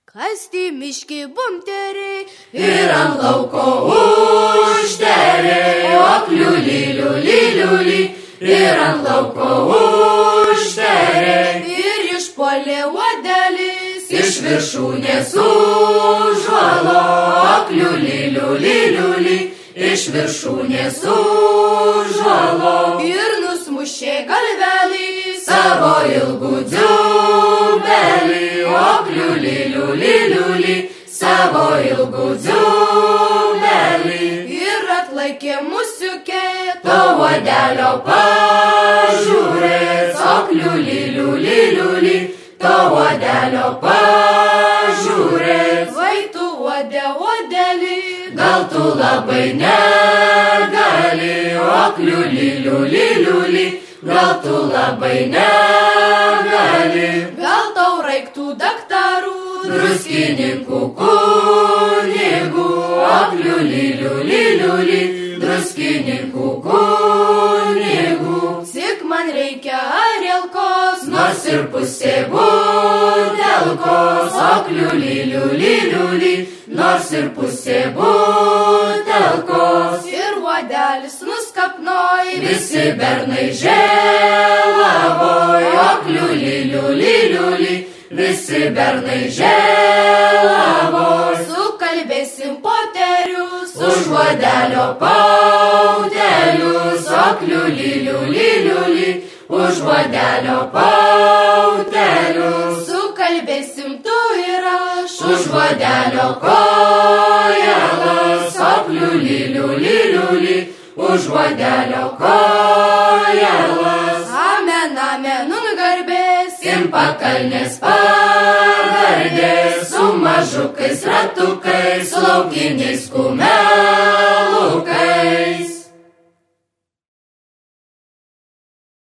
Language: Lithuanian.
Kasti miški bumteriai ir ant lauko užteriai, o kliuli, liuli, liuli, ir ant lauko užteriai. Ir išpuolė uodelis, iš viršūnės užvalo, o kliuli, liuli, liuli, iš viršūnės užvalo. Ir nusmušė galvelį savo ilgų dziubelį, o kliuli, liuli, liuli, savo ilgų dziubelį. Ir atlaikė musiukė to uodelio pažiūrėt, o kliuli, liuli, liuli, to uodelio pažiūrėt. Vai tu uodelį, gal tu labai negali, o kliuli, liuli, liuli, gal tu labai negali. Gal tau reiktų daktarų, druskininkų kunigų, o kliuli, liuli, liuli, druskininkų kunigų. Tik man reikia arielkos, nors ir pusė butelkos, o kliuli, liuli, liuli, nors ir pusė butelkos. Ir uodelis nuskapnoj, visi bernai žėlavoj, o kliuli, liuli, liuli, visi bernai žėlavoj. Sukalbėsim poterius, už uodelio pautelius, o kliuli, liuli, liuli, už uodelio pautelius. Sukalbėsim tu ir aš, už uodelio kojelas, o kliuli, liuli, liuli, už uodelio kojelas. Amen, amen, garbės, ir pakalnės pagardės, su mažukais ratukais, laukiniais kumelės.